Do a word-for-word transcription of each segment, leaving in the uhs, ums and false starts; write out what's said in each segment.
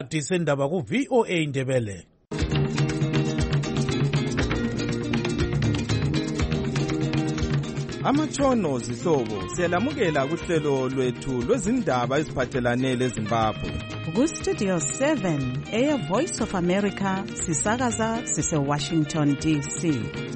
Disendaba ku V O A Ndebele. Amatshono zihlobo siyalamukela kuhlelo lwethu lwezindaba eziphathelane leZimbabwe. Ku Studio seven, Air Voice of America, sisakaza sise Washington D C.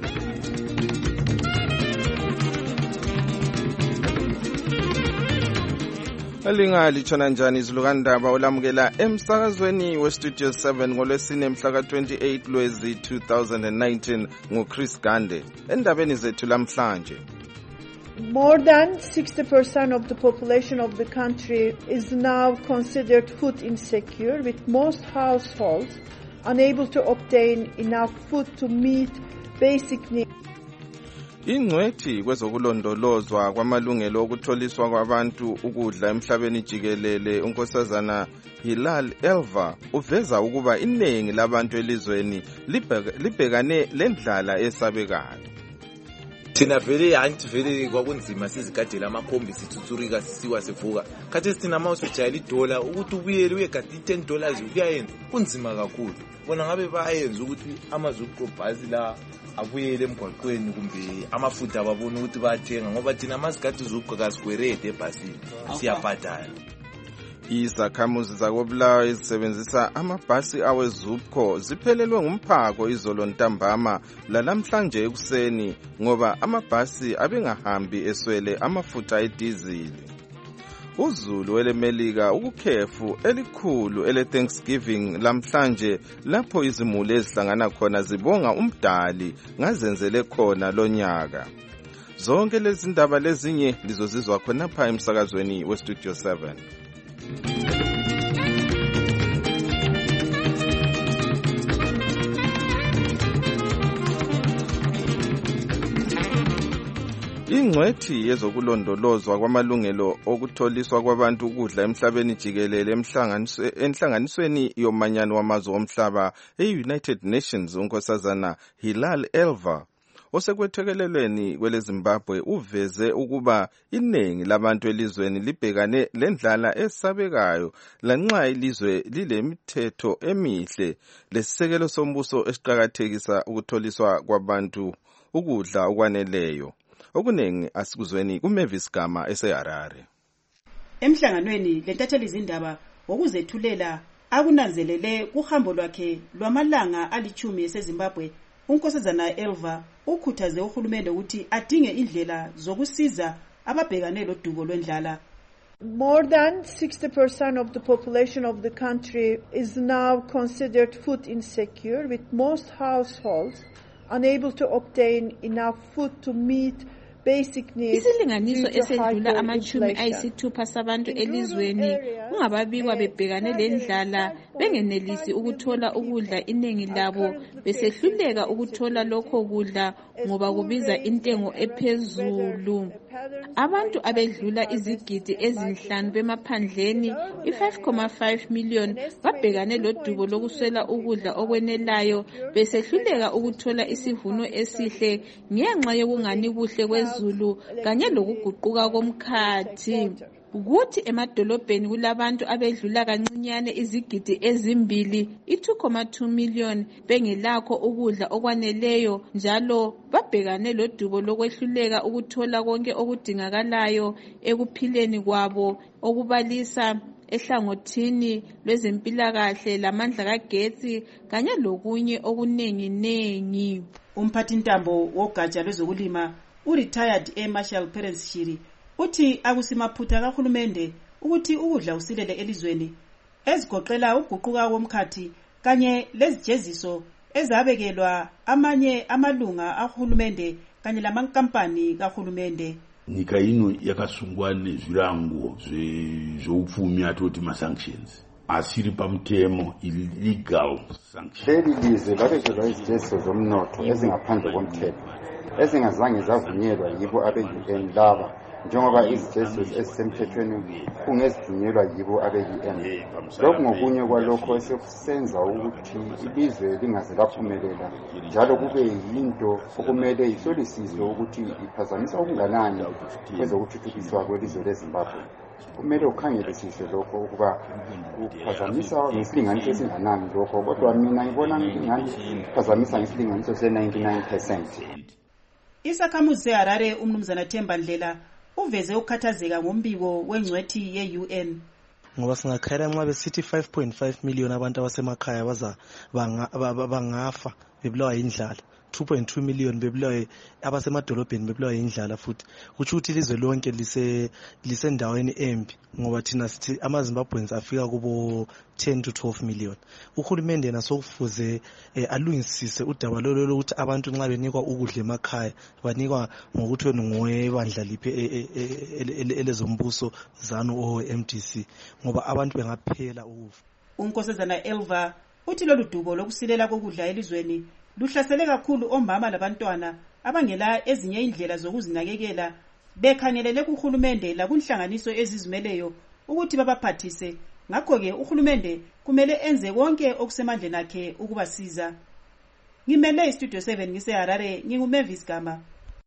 Alingali tshona njani izilukandaba olamukela emsakazweni we Studio seven ngolwesine mhla ka twenty-eight Lwezi two thousand nineteen nguChris Gande. Endabeni zethu lamhlanje. More than sixty percent of the population of the country is now considered food insecure, with most households unable to obtain enough food to meet basic needs. Ingcwethi kwezokulondolozwa kwamalungelo okutholiswa kwabantu ukudla emhlabeni jikelele unkosazana Hilal Elva uveza ukuba iningi labantu elizweni libhekane lendlala esabekayo. Thina vele anti vele kwakunzima sizigadela amakhombi sithutsurika sisiwa sevuka khathi sithina mawuso jayela idola ukuthi ubuyele uyegada ten dollars uyayenza kunzima kakhulu bona ngabe bayenza ukuthi amazuqobhasi la abuyele emgwaqweni kumbe amafutha ababona ukuthi bathenga ngoba thina masigadi uzuqoka sikwerede ebhasini siyabhadala. Izakhamuzi zakobulawa ezisebenzisa amabhasi awezupco ziphelelwe ngumphako izolo ntambama lalamhlanje ekuseni ngoba amabhasi abengahambi eswele amafutha edizili. Uzulu welemelika ukukhefu elikhulu ele Thanksgiving lamhlanje lapho izimuli ezihlangana khona zibonga umdali ngazenzele khona lonyaka. Zonke lezi ndaba lezinye lizozizwa khona pha emsakazweni we Studio seven. Ingcwethi yezokulondolozwa kwamalungelo okutholiswa kwabantu ukudla emhlabeni jikelele enhlanganisweni yomanyano wamazwe omhlaba e-United Nations unkosazana Hilal Elva osekwethekelelweni kwele Zimbabwe uveze ukuba iningi labantu elizweni libhekane lendlala esabekayo lanxa ilizwe lilemithetho emihle lesisekelo sombuso esiqhakathekisa ukutholiswa kwabantu ukudla okwaneleyo. Okunengi asikuzweni kuMavis Gama eseHarare. Emhlanganweni lentatheli izindaba ngokuzethulela akunanzelele kuhambo lwakhe lwamalanga alichumi eseZimbabwe, unkosazana Elva ukhuthaze uhulumende ukuthi adinge indlela zokusiza ababhekane lodubo lwendlala. More than sixty percent of the population of the country is now considered food insecure, with most households unable to obtain enough food to meet basic needs. Isilinganiso esedlula amachumi ayisithupha sabantu elizweni ungababikwa bebhekane lendlala bengenelisi ukuthola ukudla, iningi labo besehluleka ukuthola lokho kudla ngoba kubiza intengo ephezulu. Abantu abedlula izigidi ezinhlanu bemaphandleni i-five point five million babhekane lodubo lokuswela ukudla okwenelayo besehluleka ukuthola isivuno esihle ngenxa yokungani kuhle kwezulu kanye lokuguquka komkhathi. Ukuthi emadolobheni kulabantu abedlula kancinyane izigidi ezimbili i-two point two million bengelakho ukudla okwaneleyo njalo babhekane lodubo lokwehluleka ukuthola konke okudingakalayo ekuphileni kwabo okubalisa ehlangothini lwezempilakahle lamandla kagetsi kanye lokunye okunengi nengi. Umphathi ntambo wogatsha lwezokulima u-retired Air Marshal Perez Shiri uthi akusimaphutha kahulumende ukuthi ukudla usilele elizweni ezigoqela uguquka komkhathi kanye lezijeziso ezabekelwa amanye amalunga ahulumende kanye lamankampani kahulumende. Nyika ino yakasungwa nezvirango zveupfumi atoti ma-sanctions asiri pamutemo illegal sanctions. Leli lizwe labekelwa izijeziso zomnotho ezingaphandle komthetho ezingazange zavunyelwa yibo abe-U N laba njengoba izijeziso ezisemthethweni kungezivunyelwa yibo abe-U N. Lokhu ngokunye kwalokho esekusenza ukuthi ilizwe lingaze laphumelela njalo kube yinto okumele ihlolisiswe ukuthi iphazamisa okunganani kwezokuthuthukiswa kwelizwe leZimbabwe. kumele ukhangelisise lokho ukuba uphazamisa ngesilinganiso esinganani lokho, kodwa mina ngibona ngingani uphazamisa ngesilinganiso se-ninety-nine percent. Isakhamuzi seHarare umnumzana Themba Ndlela uveze ukukhathazeka ngombiko wengcwethi ye-U N. Ngoba singakhayela nxa besithi five point five million abantu abasemakhaya baza bangafa bebulawa indlala, two point two million bebulawa abasemadolobheni bebulawa indlala, futhi kutsho ukuthi ilizwe lonke lise lisendaweni embi ngoba thina sithi amaZimbabweans afika kubo ten to twelve million. Uhulumende nasokufuze eh, alungisise udaba lolo lokuthi abantu nxa benikwa ukudla emakhaya banikwa ngokuthi ngowebandla liphe elezombuso ZANU o M D C ngoba abantu bengaphela ukufa. Unkosazana Elva uthi lolu dubo lokusilela kokudla elizweni luhlasele kakhulu omama labantwana abangela ezinye indlela zokuzinakekela, bekhangelele kuhulumende lakunhlanganiso ezizimeleyo ukuthi babaphathise. Ngakho-ke uhulumende kumele enze konke okusemandleni akhe ukubasiza. Ngimele iStudio seven ngiseHarare, nginguMavis Gama.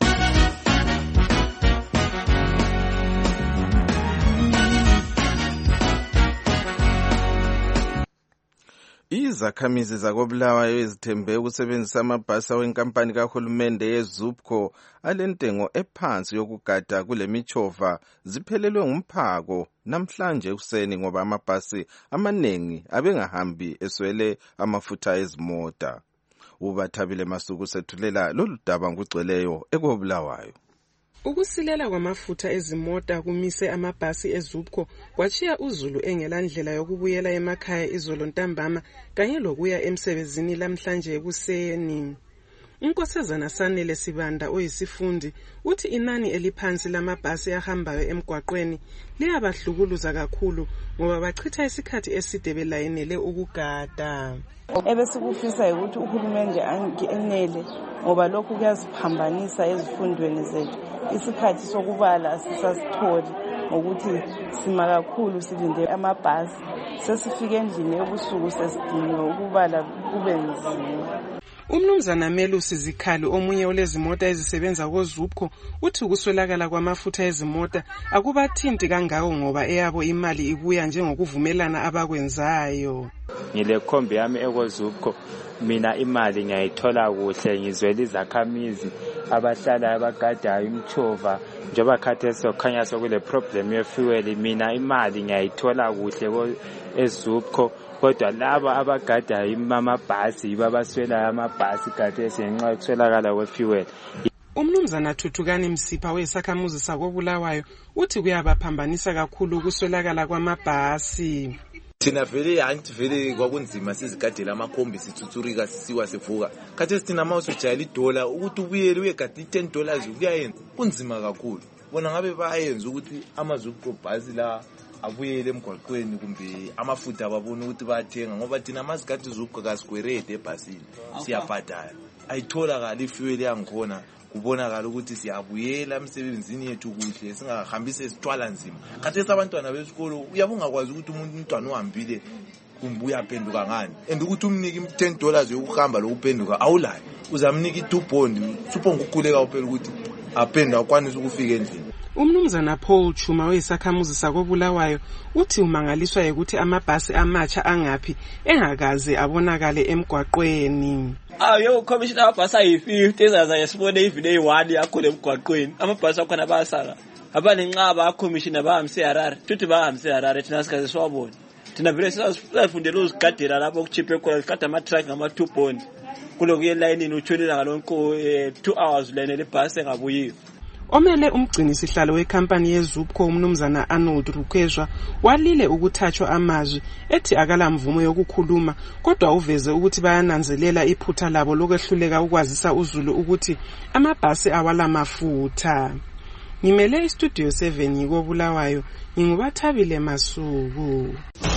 Izakhamizi zakobulawayo ezithembe ukusebenzisa amabhasi wenkampani kahulumende yeZUPCO alentengo ephansi yokugada kule michova ziphelelwe ngumphako namhlanje kuseni ngoba amabhasi amanengi abengahambi eswele amafutha ezimota. Ubathabile Masuku sethulela lolu daba ngugcweleyo ekobulawayo. Ukusilela kwamafutha ezimota kumise amabhasi eZUPCO kwachiya uZulu engelandlela yokubuyela emakhaya izolo ntambama kanye lokuya emsebenzini lamhlanje ekuseni. Unkosazana Sanele Sibanda oyisifundi uthi inani eliphansi lamabhasi ahambayo emgwaqweni liyabahlukuluza kakhulu ngoba bachitha isikhathi eside belayinele ukugada. Ebesikufisa ukuthi uhulumende angenele ngoba lokhu kuyasiphambanisa ezifundweni zethu. Isikhathi sokubala asisasitholi ngokuthi sima kakhulu silinde amabhasi, sesifike endlini ebusuku sesidiniwe ukubala kube nzima. Umnumzana Melusi Zikhali omunye olezimota ezisebenza koZUPCO uthi ukuswelakala kwamafutha ezimota akubathinti kangako ngoba eyabo imali ibuya njengokuvumelana abakwenzayo. Ngile khombi yami ekoZUPCO mina imali ngiyayithola kuhle, ngizwela izakhamizi abahlala abagadayo imchova njoba khathesi sokhanya sokule problem yefuel, mina imali ngiyayithola kuhle eZUPCO. Kodwa laba abagadayo amabhasi babaswela amabhasi khathesi ngenxa yokuswelakala kwefuel. Umnumzana Thuthukani Msipha wesakhamuzi sakobulawayo uthi kuyabaphambanisa kakhulu ukuswelakala kwamabhasi. Thina vele anti vele kwakunzima sizigadela amakhombi sithutsurika sisiwa sevuka. Khathesi thina mawusujayela idola ukuthi ubuyele uyegada ten dollars kuyayenza kunzima kakhulu. Bona ngabe bayenza ukuthi amaZUPCO bhasi la abuyele emgwaqweni kumbe amafutha ababona ukuthi bayathenga ngoba thina masigadi ZUPCO kasigwerede ebhasini siyabhadala. Ayithola kali ifuel yangikhona kubonakala ukuthi siyabuyela emsebenzini yethu kuhle singahambise isithwala nzima. Khathesi abantwana besikolo uyabungakwazi ukuthi umuntu umntwana uhambile kumbe uyaphenduka ngani and ukuthi umniki ten dollars yokuhamba lokuphenduka awulayo uzamnika i two bond supho ngokukhuleka uphela ukuthi aphendwa akwanisa ukufika endlini. Umnumzana Paul Chuma wesakhamuzi sakobulawayo uthi umangaliswa ukuthi amabhasi amatsha angaphi engakaze abonakale emgwaqweni. Ah yo commissioner amabhasi ayi fifty ezaza yesibone even e one yakho lemgwaqweni. Amabhasi akhona bayasala. Abanenqaba akommissioner bahamse eHarare. Tuthi bahamse eHarare thina sikaze swabona. Thina vele sisafundela uzigadela lapho kuchiphe khona sikade ama truck ngama two bond. Kulokuye line utshonela ngalonko two hours line lebhasi engabuyiyo. Omele umgcini sihlalo wekhampani yeZUPCO umnumzana Arnold Rukwezwa walile ukuthathwa amazwi ethi akala mvumo yokukhuluma kodwa uveze ukuthi bayananzelela iphutha labo lokwehluleka ukwazisa uZulu ukuthi amabhasi awala mafutha. Ngimele iStudio seven ngikobulawayo ngingubathabile Masuku.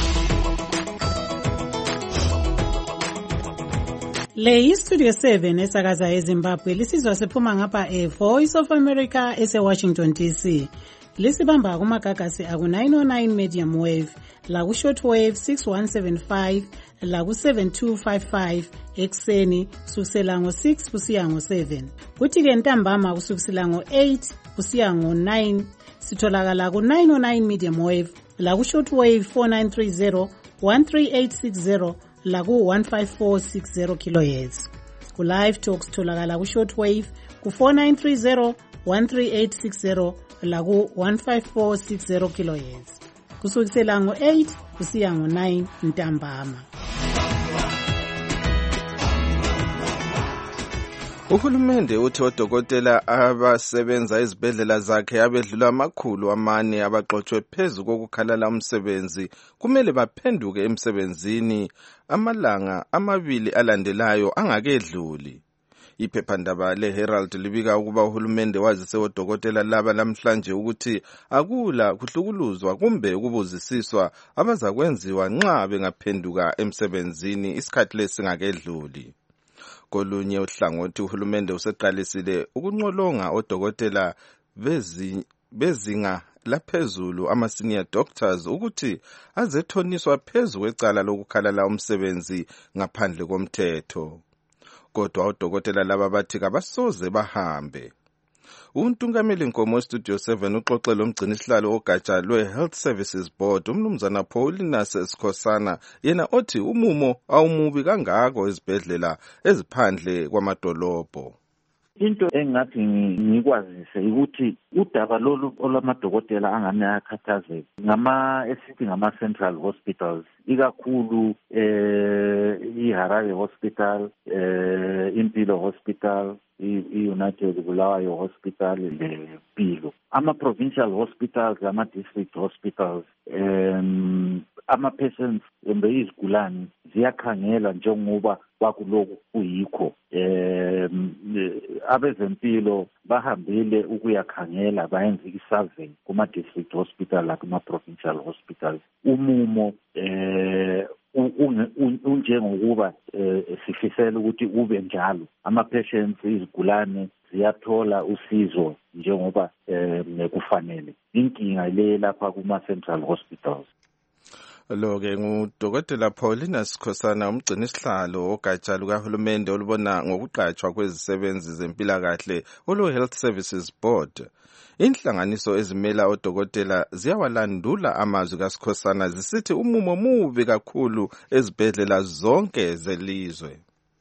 Le iStudio seven esakaza eZimbabwe lisizwa sephuma ngapha eVoice of America eseWashington D C. Lisibamba kumagagasi aku nine oh nine medium wave, la ku short wave six one seven five, la ku seven two five five ekseni kusukela ngo six kusiya ngo seven. Kuthi ke ntambama kusukela ngo eight kusiya ngo nine sitholakala ku nine oh nine medium wave, la ku shortwave four nine three zero one three eight six zero, la ku one five four six zero kilohertz. Ku live talk sitholakala ku shortwave ku four nine three zero one three eight six zero, la ku one five four six zero kilohertz. Kusukisela ngo eight kusiya ngo nine ntambama. Uhulumende uthi odokotela abasebenza ezibhedlela zakhe abedlula amakhulu amane abaxoxwe phezu kokukhalala umsebenzi kumele baphenduke emsebenzini amalanga amabili alandelayo angakedluli. Iphephandaba leHerald libika ukuba uhulumende wazise odokotela laba namhlanje ukuthi akula kuhlukuluzwa kumbe ukubuzisiswa abazakwenziwa nxa bengaphenduka emsebenzini isikhathi lesingakedluli. Kolunye uhlangothi uhulumende useqalisile ukunqolonga odokotela bezi bezinga laphezulu ama-senior doctors ukuthi azethoniswa phezu kwecala lokukhalala umsebenzi ngaphandle komthetho. Kodwa odokotela laba bathi kabasoze bahambe. Untungameli Nkomo Studio seven uxoxela umgcinisihlalo ogatsha lwe-Health Services Board umnumzana Paulinus Sikhosana yena othi umumo awumubi kangako ezibhedlela eziphandle kwamadolobho. Into engathi ngikwazise ukuthi udaba lolu olamadokotela angane akhathazeke ngama esithi ngama central hospitals ikakhulu eh iHarare Hospital, eh Impilo Hospital, i-United Bulawayo Hospital lePilo. Ama provincial hospitals, ama district hospitals, um ama patients embe izigulani ziyakhangela njengoba kwakuloku kuyikho. Um abezempilo bahambile ukuyakhangela bayenza isurvey kuma district hospital lakuma provincial hospitals. Umumo eh unjengokuba sifisela ukuthi ube njalo ama patients izigulane ziyathola usizo njengoba kufanele. Inkinga le lapha kuma central hospitals. Lo-ke ngudokotela Paulinus Sikhosana umgcinisihlalo ogatsha lukahulumende olubona ngokuqatshwa kwezisebenzi zempilakahle olu-Health Services Board. Inhlanganiso ezimela odokotela ziyawalandula amazwi kaSikhosana zisithi umumo mubi kakhulu ezibhedlela zonke zelizwe.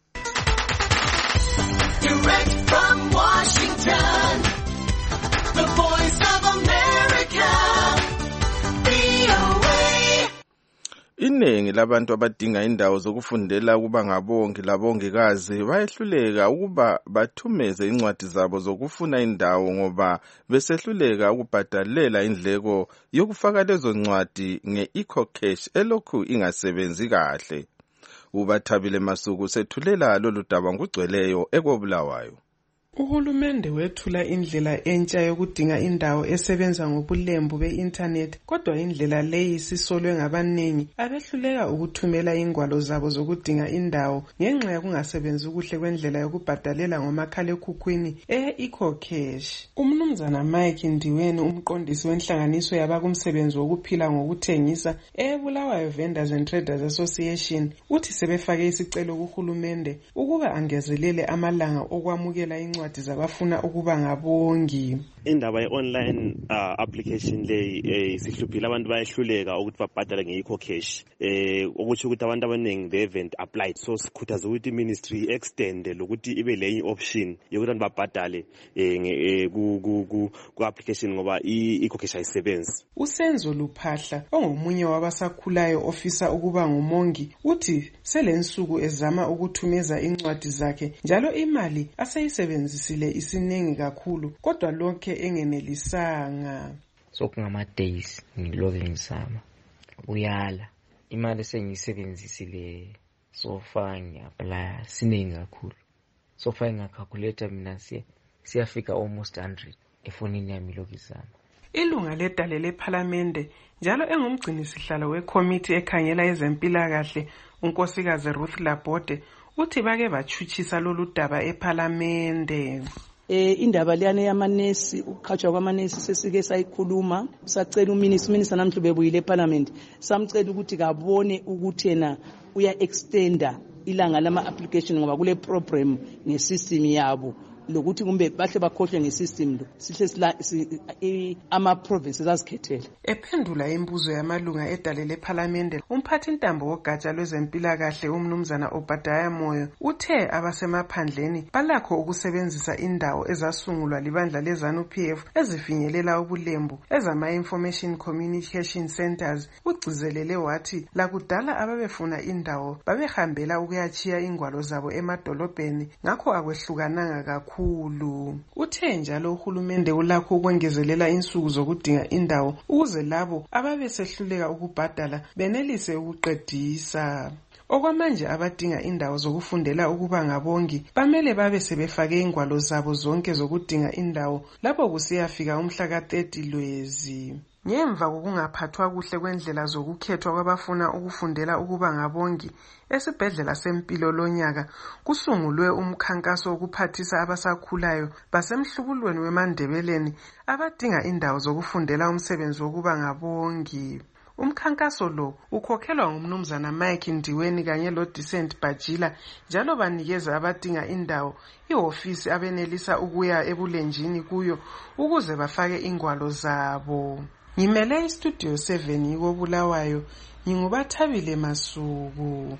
Direct from Washington, the Voice of America, V O A. Iningi labantu abadinga indawo zokufundela ukuba ngabongi labongikazi bayehluleka ukuba bathumeze incwadi zabo zokufuna indawo ngoba besehluleka ukubhadalela indleko yokufaka lezo ncwadi nge-EcoCash elokhu ingasebenzi kahle. Ubathabile Masuku sethulela lolu daba ngugcweleyo ekobulawayo. Uhulumende wethula indlela entsha yokudinga indawo esebenza ngobulembu be-internet, kodwa indlela leyi sisolwe ngabaningi abehluleka ukuthumela ingwalo zabo zokudinga indawo ngenxa yokungasebenzi kuhle kwendlela yokubhadalela ngomakhalekhukhwini e-EcoCash. Umnumzana Mike Ndiweni, umqondisi wenhlanganiso yabakumsebenzi wokuphila ngokuthengisa eBulawayo Vendors and Traders Association, uthi sebefake isicelo kuhulumende ukuba angezelele amalanga okwamukela incwadi zabafuna ukuba ngabongi. Indaba ye-online uh, application leyi eh, sihluphile abantu bayehluleka ukuthi babhadale nge-EcoCash, eh ukuthi ukuthi abantu abaningi they haven't applied, so sikhuthaza ukuthi ministry extend lokuthi ibe leyi option yokuthi abantu babhadale eh ku ku ku application ngoba i-EcoCash ayisebenzi. Usenzo Luphahla ongomunye wabasakhulayo ofisa ukuba ngumongi uthi selensuku ezama ukuthumeza incwadi zakhe njalo imali aseyisebenzisile isiningi kakhulu kodwa lonke engenelisanga. Sokungama days ngiloke ngizama uyala imali sengiyisebenzisile so far ngiapply siningi kakhulu, so far ngakhalculate mina siya siyafika almost one hundred efonini yami lokizama. Ilunga ledale lePhalamende njalo engumgcinisihlalo weCommittee ekhangela ezempilakahle unkosikazi Ruth Labode uthi bake bachuchisa lolu daba ePhalamende. Eh indaba liyane yamanesi ukukhatshwa kwamanesi sesike sayikhuluma, sacela uminister minister namhlu bebuyile eParliament samcela ukuthi kabone ukuthi yena uya extenda ilanga lama application ngoba kule program ne system yabo lokuthi kumbe bahle bakhohlwe ngesystem lo sihle ama-provinces azikhethele. Ephendula imibuzo yamalunga edale lephalamende, umphathi ntambo wogatsha lwezempilakahle umnumzana Obadiah Moyo uthe abasemaphandleni balakho ukusebenzisa indawo ezasungulwa libandla lezanu P F ezifinyelela ubulembu ezama-information communication centers. Ugcizelele wathi lakudala ababefuna indawo babehambela ukuyachiya ingwalo zabo emadolobheni ngakho akwehlukananga kakhulu. Uthe njalo uhulumende ulakho ukwengezelela insuku zokudinga indawo ukuze labo ababesehluleka ukubhadala benelise ukuqedisa. Okwamanje abadinga indawo zokufundela ukuba ngabongi bamele babe sebefake ingwalo zabo zonke zokudinga indawo lapho kusiyafika umhla ka thirty Lwezi. Ngemva kokungaphathwa kuhle kwendlela zokukhethwa kwabafuna ukufundela ukuba ngabongi esibhedlela sempilo lonyaka kusungulwe umkhankaso wokuphathisa abasakhulayo basemhlubulweni weMandebeleni abadinga indawo zokufundela umsebenzi wokuba ngabongi. Umkhankaso lo ukhokhelwa ngumnumzana Mike Ndiweni kanye lo Decent Bajila njalo banikeza abadinga indawo ihofisi abenelisa ukuya ebulenjini kuyo ukuze bafake ingwalo zabo. Ngimele iStudio seven yikobulawayo, ngingubathabile Masuku.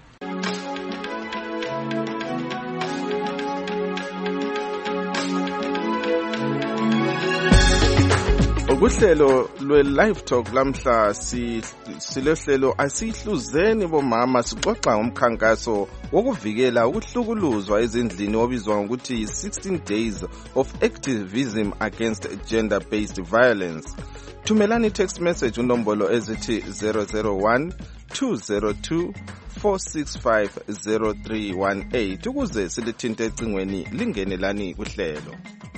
Ukuhlelo lwe-Live Talk lamhla silehlelo asihluzeni bomama sixoxa ngomkhankaso wokuvikela ukuhlukuluzwa ezindlini obizwa ngokuthi sixteen days of activism against gender-based violence. Thumelani text message unombolo ezithi zero zero one two zero two four six five zero three one eight ukuze silithinte ecingweni lingenelani kuhlelo.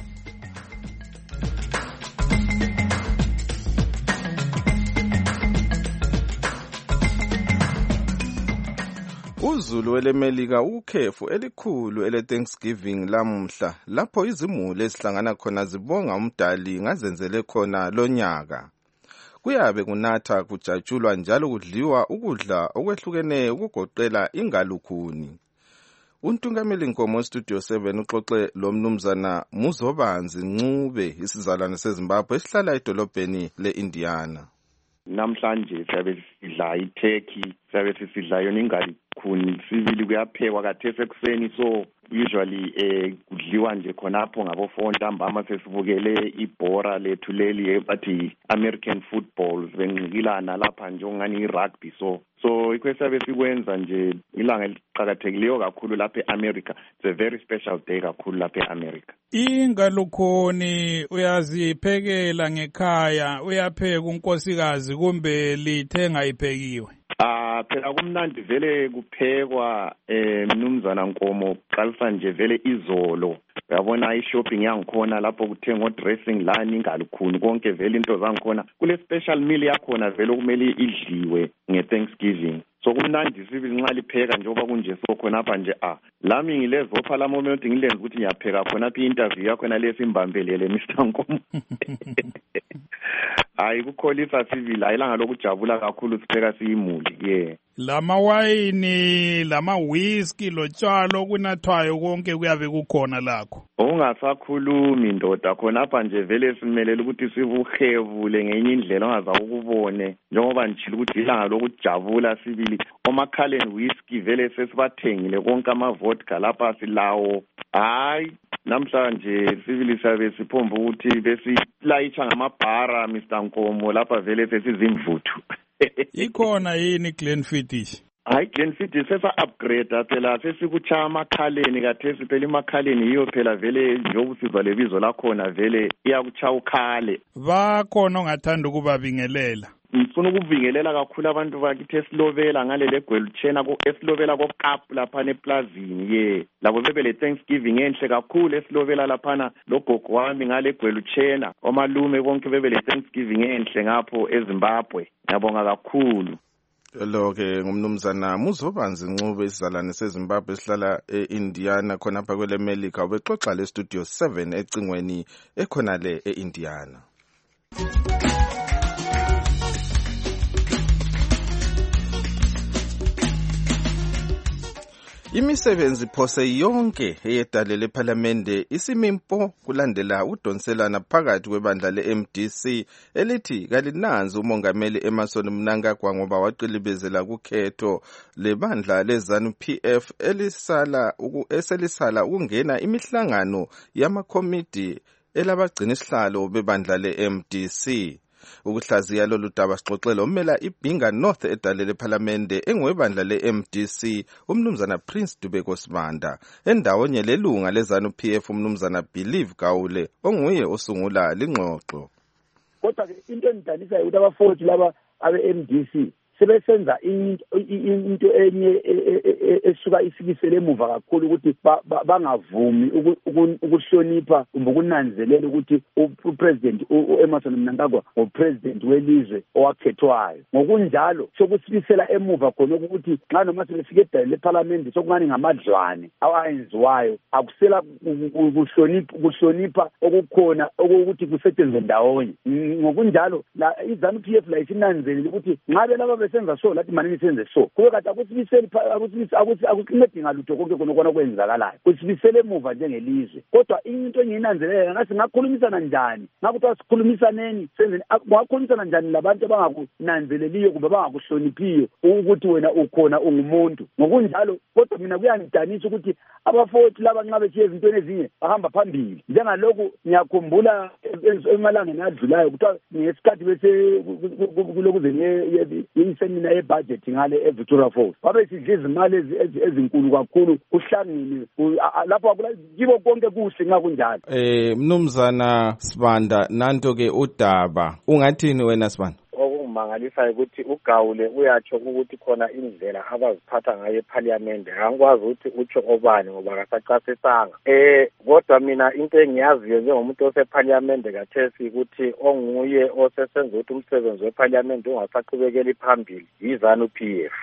Uzulu welemelika ukhefu elikhulu ele Thanksgiving lamhla lapho izimuli ezihlangana khona zibonga umdali ngazenzele khona lonyaka. Kuyabe kunatha kujatshulwa njalo kudliwa ukudla okwehlukeneyo ukugoqela ingalukhuni. Untungameli Nkomo Studio seven uxoxe lo mnumzana Muzobanzi Ncube isizalwane seZimbabwe esihlala edolobheni leIndiana. Namhlanje siyabe sidla iturkey, siyabe sidla yona ingalukhuni, sibili kuyaphekwa kathesi ekuseni, so usually eh kudliwa nje khonapho ngabofo ntambama sesibukele ibhora lethu leli bathi American football benqikilana lapha nje ongani irugby, so so ikwesiyabe sikwenza nje ilanga eliqhakathekileyo kakhulu lapha eAmerica. It's a very special day kakhulu lapha eAmerica. Ingalukhuni uyaziphekela ngekhaya, uyapheka unkosikazi kumbe lithenga iphekiwe? Ah phela kumnandi vele kuphekwa eh mnumzana Nkomo qalisa nje vele izolo. Uyabona i-shopping yangikhona lapho kuthengwa dressing lani ingalukhuni konke vele into zangikhona. Kule special meal yakhona vele kumele idliwe ngeThanksgiving. So kumnandi sibili nxa lipheka njengoba kunje so khona apha nje ah lami ngilezopha la moment ngilenza ukuthi ngiyapheka khona apha interview yakhona lesimbambelele Mister Nkomo. Hayi kukholisa sivile ayilanga lokujabula kakhulu sipheka siyimuli. Yeah. Lama wayini, lama whisky, lotshwalo kunathwayo konke kuyabe kukhona lakho. Ungasakhulumi ndoda khona apha nje vele simelele ukuthi sibuhevule ngenye indlela ongaza ukubone njengoba ngichila ukuthi ilanga lokujabula sibili. Omakhaleni whisky vele sesibathengile konke ama vodka lapha silawo. Hayi namhlanje sibili sabe siphomba ukuthi besilayitsha ngamabhara Mister Nkomo lapha vele sesizimvuthu. Ikhona yini Glenfiddich? Hayi Glenfiddich sesa upgrade phela sesikuchaya amakhaleni kathesi phela imakhaleni yiyo phela vele njengokusizwa lebizo lakhona vele iyakuchaya ukhale. Bakhona ongathanda ukubabingelela. Ngifuna ukubingelela kakhulu abantu bakithi esilobela ngalele gwelutshena ko esilobela koKapu lapha neplazini ye labo bebele Thanksgiving enhle kakhulu esilobela lapha logogo wami ngale gwelutshena omalume bonke bebele Thanksgiving enhle ngapho eZimbabwe. Ngiyabonga kakhulu. Lo ke ngumnumzana Muzobanzi Ncube isizalwane seZimbabwe esihlala eIndiana khona apha kwele America ubexoxa le Studio seven ecingweni ekhona le eIndiana. Imisebenzi phose yonke eyedale lephalamende isimimpo kulandela udonselana phakathi kwebandla le-M D C elithi kalinanzi umongameli Emmerson Mnangagwa ngoba waqilibezela kukhetho lebandla le-ZANU P F elisala eselisala ukungena imihlangano yamakomidi elabagcina isihlalo bebandla le-M D C. Ukuhlaziya lolu daba sixoxela umela iBhinga North edale lephalamende engwebandla le-M D C umnumzana Prince Dubeko Sibanda endawonye lelunga le-ZANU P F umnumzana Believe Gawule onguye osungula lingxoxo. Kodwa into enidanisayo ukuthi abafowethu laba abe-M D C sebesenza into enye esuka isikisele emuva kakhulu ukuthi bangavumi ukuhlonipha kumbe ukunanzelela ukuthi upresident uEmmerson Mnangagwa ngupresident welizwe owakhethwayo. Ngokunjalo sokusibisela emuva khona ukuthi nxa noma sebefike edale lephalamende sokungani ngamadlwane awayenziwayo akusela ukuhlonipha ukuhlonipha okukhona okuthi kusetshenzwe ndawonye. Ngokunjalo la iZANU P F la isinanzelile ukuthi ngabe laba besenza so lathi manini senze so kube kade akusibiseli akuthi akuqinedinga lutho konke khona kona kwenzakalayo kusibisele emuva njengelizwe. Kodwa into engiyinanzelela ngathi ngakhulumisana njani ngakuthi asikhulumisaneni senzeni ngakhulumisana njani labantu abangakunanzeleliyo kumbe abangakuhloniphiyo ukuthi wena ukhona ungumuntu. Ngokunjalo kodwa mina kuyangidanisa ukuthi abafowethu laba nxa beshiye izintweni ezinye bahamba phambili njengalokhu ngiyakhumbula emalangeni adlulayo kuthiwa ngesikhathi bese kulokuze isemina yebudget ngale eVictoria Falls babe sidla izimali ezinkulu kakhulu kuhlangene lapho kibo konke kuhle ngakunjalo. Eh mnumzana Sibanda nanto ke udaba ungathini wena Sibanda? Okumangalisayo ukuthi uGawule uyatsho ukuthi khona indlela abaziphatha ngayo eParliament angikwazi ukuthi utsho obani ngoba akasacasisanga. Eh kodwa mina into engiyaziyo njengomuntu oseParliament kathesi ukuthi onguye osesenza ukuthi umsebenzi weParliament ungasaqhubekeli phambili iZANU P F.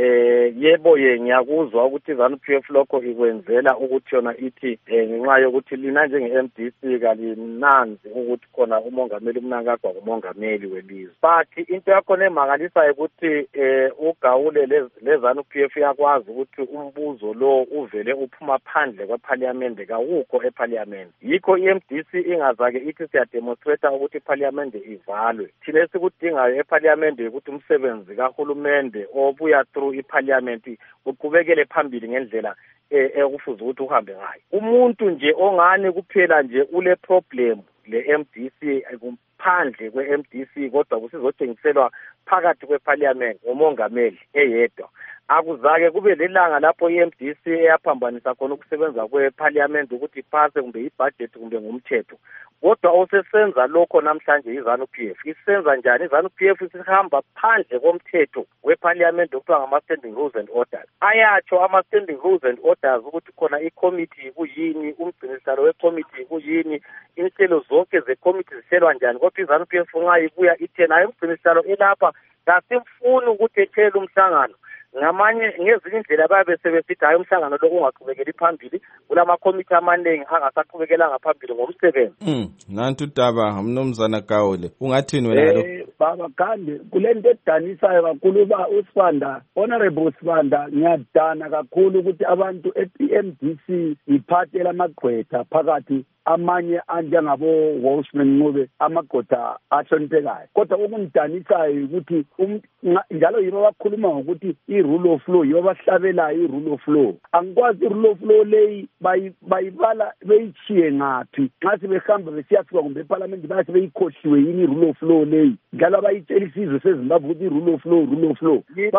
Eh yebo ye ngiyakuzwa ukuthi iZANU P F lokho ikwenzela ukuthi yona ithi ngenxa yokuthi lina njenge-M D C kalinanzi ukuthi khona umongameli uMnangagwa ngumongameli welizwe. But into yakho nemangalisayo ukuthi eh uGawule leZANU P F yakwazi ukuthi umbuzo lo uvele uphuma phandle kweParliament kawukho eParliament. Yikho i-M D C ingazake ithi siyademonstrate ukuthi iParliament ivalwe. Thina esikudingayo eParliament ukuthi umsebenzi kahulumende obuya iParliament uqhubekele phambili ngendlela ekufuza ukuthi uhambe ngayo. Umuntu nje ongane kuphela nje ule problem le-M D C kuphandle kwe-M D C kodwa kusizotshengiselwa phakathi kweParliament ngomongameli eyedwa. Akuzake kube lelanga lapho i-M D C eyaphambanisa khona ukusebenza kweParliament ukuthi iphase kumbe ibudget kumbe ngumthetho. Kodwa osesenza lokho namhlanje iZANU P F isenza njani? iZANU P F isihamba phandle komthetho weParliament okuthiwa ngama-standing rules and orders. Ayatsho ama-standing rules and orders ukuthi khona i-committee kuyini, umgcinisihlalo we-committee kuyini, inhlelo zonke ze-committee zihlelwa njani. Kodwa iZANU P F nxa ibuya ithe nayo umgcinisihlalo elapha kasimfuni ukuthi ethele umhlangano. Ngamanye ngezinye indlela babe sebesithi hayi umhlangano lo ungaqhubekeli phambili kulama committee amaningi angasaqhubekelanga phambili ngomsebenzi. Mm nantu daba umnumzana Gawule ungathini wena lo? Eh baba Gande kulento edanisayo kakhulu ba uSibanda honorable Sibanda ngiyadana kakhulu ukuthi abantu e-M D C iphathela amagqwetha phakathi amanye anjengabo Wolfman Ncube amagqwetha ahloniphekayo. Kodwa okungidanisayo ukuthi njalo yibo bakhuluma ngokuthi i-rule of law yibo bahlabelayo i-rule of law. Angikwazi i-rule of law leyi bayibala beyichiye ngaphi nxa sebehamba besiyafika kumbe eParliament base beyikhohliwe yini i-rule of law leyi njalo abayitshela isizwe seZimbabwe ukuthi i-rule of law rule of law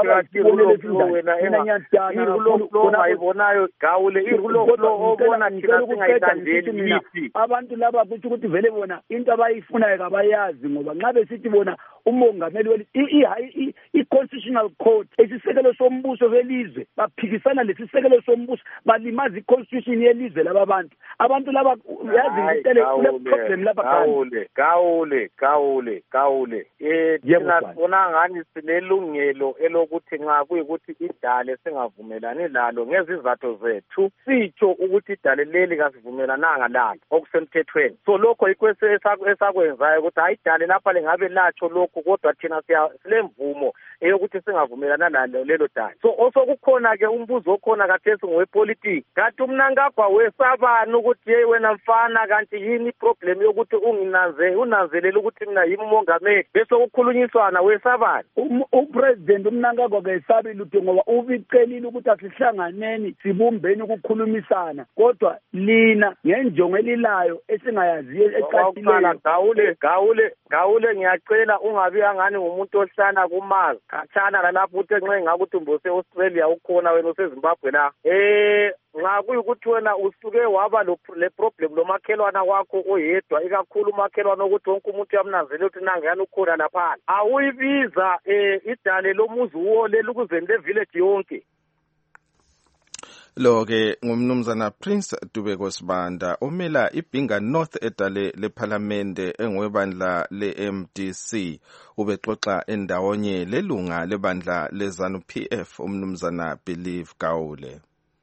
i-rule of law ayibonayo Gawule i-rule of law obona thina singayithandeli. Abantu laba kuthi ukuthi vele bona into abayifunayo kabayazi ngoba nxa besithi bona umongameli weli i-constitutional court isisekelo sombuso welizwe baphikisana lesisekelo sombuso balimaza i-constitution yelizwe laba bantu abantu laba yazi intele kule problem laba Gawule Gawule Gawule Gawule eh thina bona ngani sinelungelo elokuthi nxa kuyikuthi idale singavumelani lalo ngezizathu zethu sitsho ukuthi idale leli kasivumelananga lalo okusemthethweni. So lokho ikwese esakwenzayo ukuthi ayidale lapha lengabe latsho lokho kodwa thina silemvumo eyokuthi singavumelana nalo lelo dala. So osokukhona ke umbuzo okhona kathesi ngowepolitiki. Kanti umnankagwa wesabani ukuthi hey wena mfana kanti yini problem yokuthi unginanze unanzelela ukuthi mina yimi umongameli bese ukukhulunyiswana wesabani. Upresident umnankagwa kesabi lutho ngoba ubicelile ukuthi asihlanganeni sibumbeni ukukhulumisana kodwa lina ngenjongo elilayo esingayaziyo ecacileyo. Gawule gawule gawule ngiyacela ungabi angani ngumuntu ohlana kumazi khatshana lalapho uthe nxa ngakuthi mbose Australia ukhona wena useZimbabwe la eh nxa kuyikuthi wena usuke waba le problem lo makhelwana wakho oyedwa ikakhulu makhelwana ukuthi wonke umuntu uyamnanzelela ukuthi nangiyani ukhona lapha awuyibiza eh idale lomuzi wole lokuzeni le village yonke. Lo ke ngumnumzana Prince Dubeko Sibanda omela iBinga North edale leParliamente engwebandla le-M D C ubexoxa endawonye lelunga lebandla leZANU P F umnumzana Believe Gawule.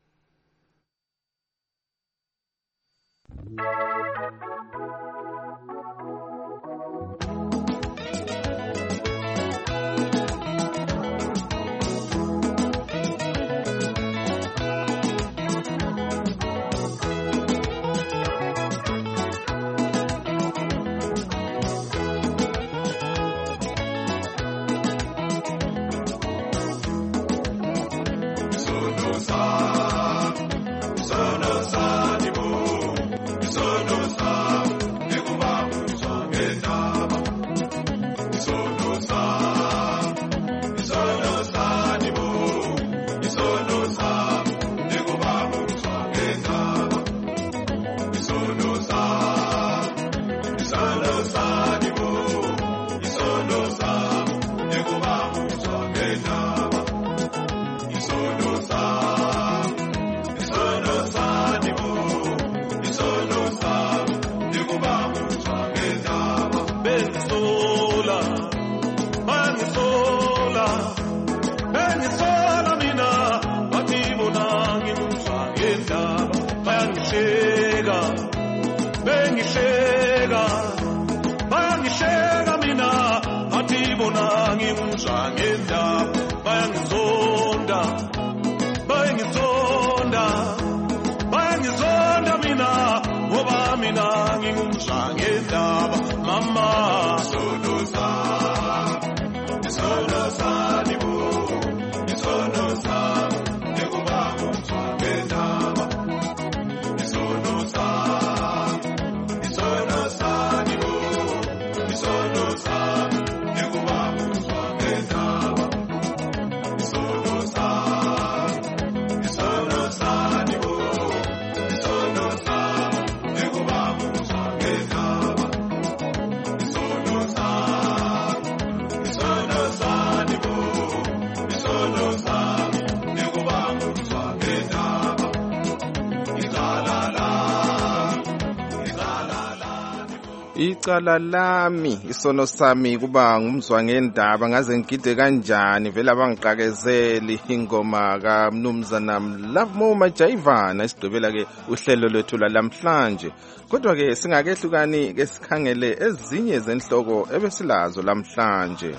Icala lami isono sami kuba ngumzwa ngendaba ngaze ngigide kanjani vela bangiqakezeli ingoma kaMnumzana Love Mo Majayivana isigqibela ke uhlelo lwethu lamhlanje kodwa ke singakehlukani ke sikhangele ezinye zenhloko ebesilazo lamhlanje.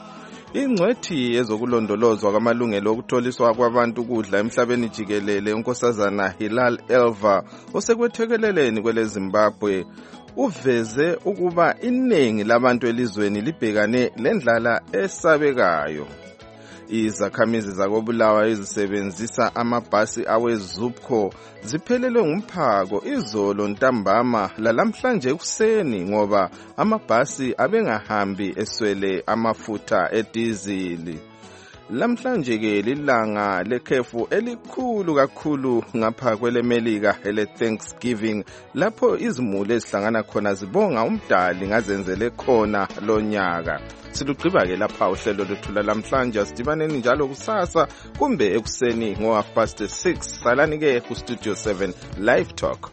Ingcwethi ezokulondolozwa kwamalungelo okutholiswa kwabantu ukudla emhlabeni jikelele unkosazana Hilal Elva osekwethekeleleni kwele Zimbabwe uveze ukuba iningi labantu elizweni libhekane lendlala esabekayo. Izakhamizi zakobulawa ezisebenzisa amabhasi aweZupco ziphelelwe ngumphako izolo ntambama lalamhlanje ekuseni ngoba amabhasi abengahambi eswele amafutha edizili. Lamhlanje ke lilanga lekhefu elikhulu kakhulu ngapha kwelemelika ele Thanksgiving lapho izimuli ezihlangana khona zibonga umdali ngazenzele khona lonyaka. Silugqiba ke lapha uhlelo lwethula lamhlanje sidibaneni njalo kusasa kumbe ekuseni ngo half past six salani ke ku Studio seven Live Talk.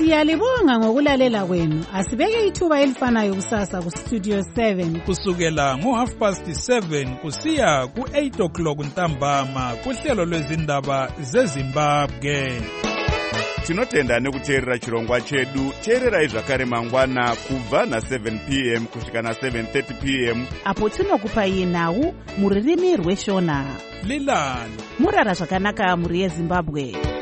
Siyalibonga ngokulalela kwenu. Asibeke ithuba elifanayo kusasa ku Studio seven kusukela ngo half past seven kusiya ku eight o'clock ntambama kuhlelo lwezindaba zeZimbabwe. Tinotenda nekuteerera chirongwa chedu. Teererai zvakare mangwana kubva na seven p m kusvika na seven thirty p m apo tinokupai nhau muririmi rweshona. Lilani murara zvakanaka muri yeZimbabwe.